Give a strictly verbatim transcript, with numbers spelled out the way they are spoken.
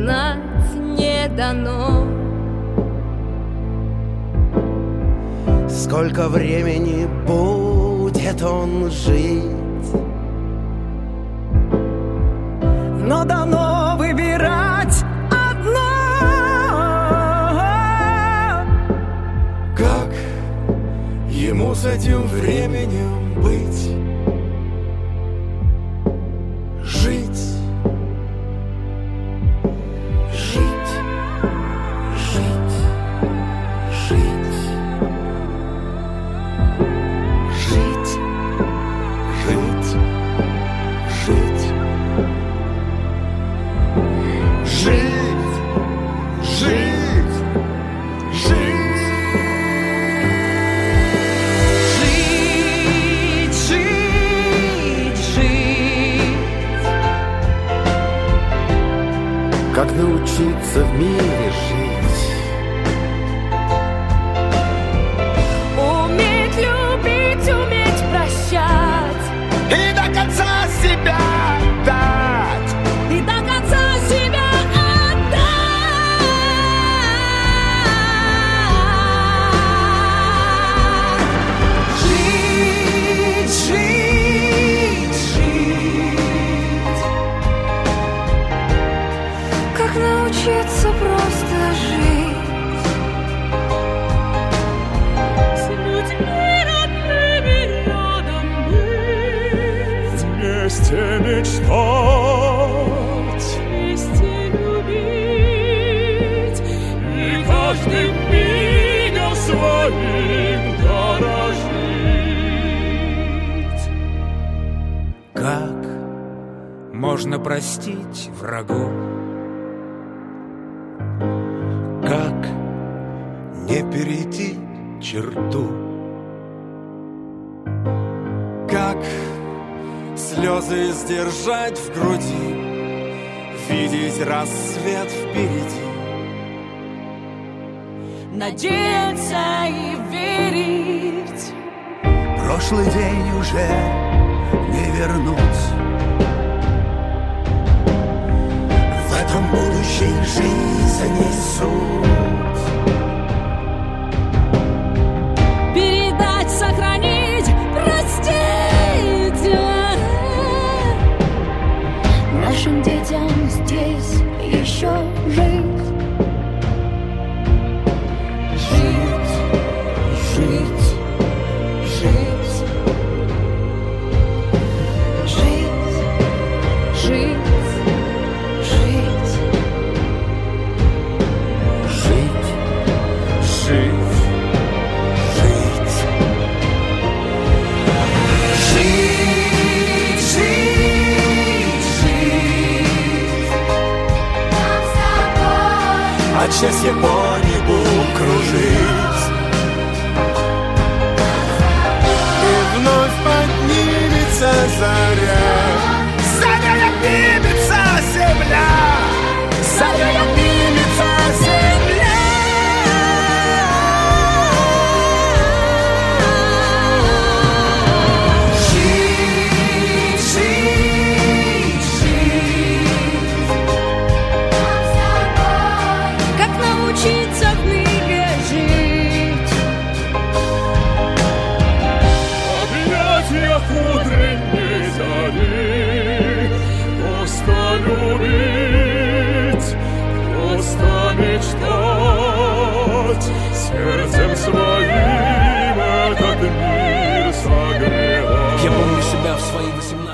знать не дано. Сколько времени будет он жить, но дано выбирать одно. Как ему с этим временем быть? Жить, жить, жить, жить, жить, жить, жить, жить, жить, жить. Как научиться в мире жить? Уметь любить, уметь прощать И до конца себя отдать. и до конца себя отдать. Жить, жить, жить. Как научиться просто жить с людьми родными рядом быть, Вместе мечтать, вместе любить и каждым мигом своим дорожить. Как можно простить врагу? Как не перейти черту? Как слезы сдержать в груди, видеть рассвет впереди? надеяться и верить. Прошлый день уже не вернуть. В этом будущей жизни суть. Передать, сохранить, простить нашим детям здесь еще жить. Жить, жить, жить. Жить, жить, жить. Жить, жить, жить. Жить, жить, жить. Нам с тобой От счастья по небу кружить. И вновь поднимется заря. Заря поднимется земля. Заря поднимется земля. Жить, жить, жить. Нам с тобой как научиться в мире жить. Объятиях утренней зари. Просто любить, просто мечтать, сердцем своим этот мир согревать. Я помню себя в свои восемнадцать.